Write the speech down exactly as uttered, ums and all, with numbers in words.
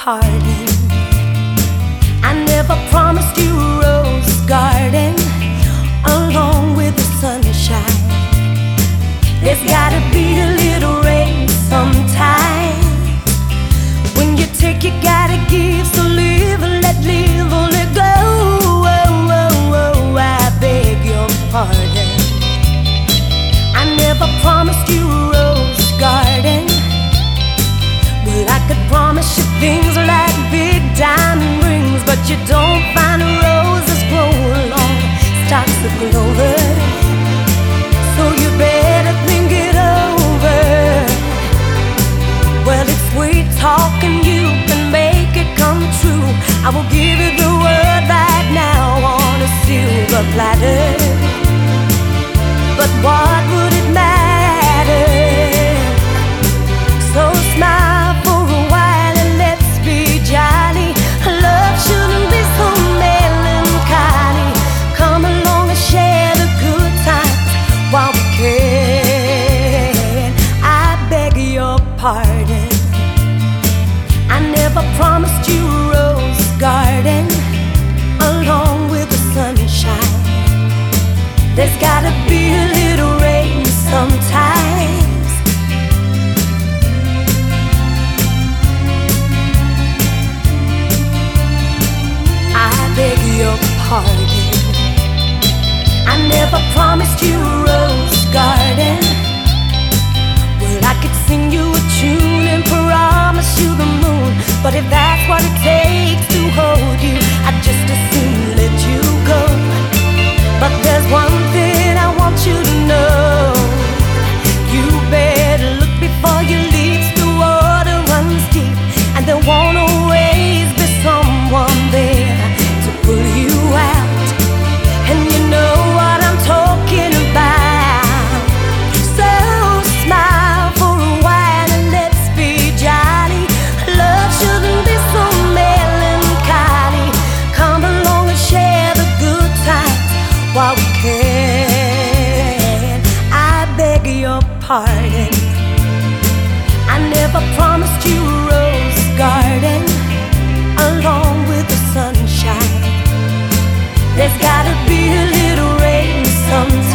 pardon. I never promised you a rose garden along with the sunshine. There's gotta be a little rain sometime. When you take, you gotta give. So live and let live or let go. Oh, oh, oh, I beg your pardon. I never promised you a rose garden. Well, I could promise you things like big diamond rings, but you don't find roses grow along stalks of clover. So you better think it over. Well, it's sweet talking, you can make it come true. I will give you the word right now on a silver platter. But what would it matter? So smile for a while and let's be jolly. Love shouldn't be so melancholy. Come along and share the good times while we can. I beg your pardon. I never promised you a rose garden along with the sunshine. There's gotta be a little rain sometimes. I beg your pardon. I never promised you a rose garden. Well, I could sing you a tune and promise you the moon, but if that's what it takes to hold you, I'd just as soon let you go. But there's one thing I want you to know. You better look before you leap. The water runs deep, and there won't always be someone there to pull you out. And you know what I'm talking about. So smile for a while and let's be jolly. Love shouldn't be so melancholy. Come along and share the good times while we can. I beg your pardon. I never promised you a rose garden along with the sunshine. There's gotta be a little rain sometime.